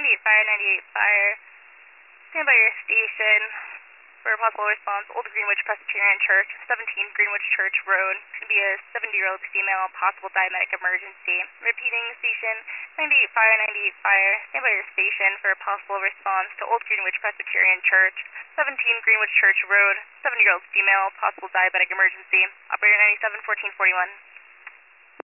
98 Fire, 98 Fire. Stand by your station for a possible response. Old Greenwich Presbyterian Church, 17 Greenwich Church Road. It's going to be a 70-year-old female, possible diabetic emergency. Repeating, station 98 Fire, 98 Fire. Stand by your station for a possible response to Old Greenwich Presbyterian Church, 17 Greenwich Church Road. 70-year-old female, possible diabetic emergency. Operator 97, 1441.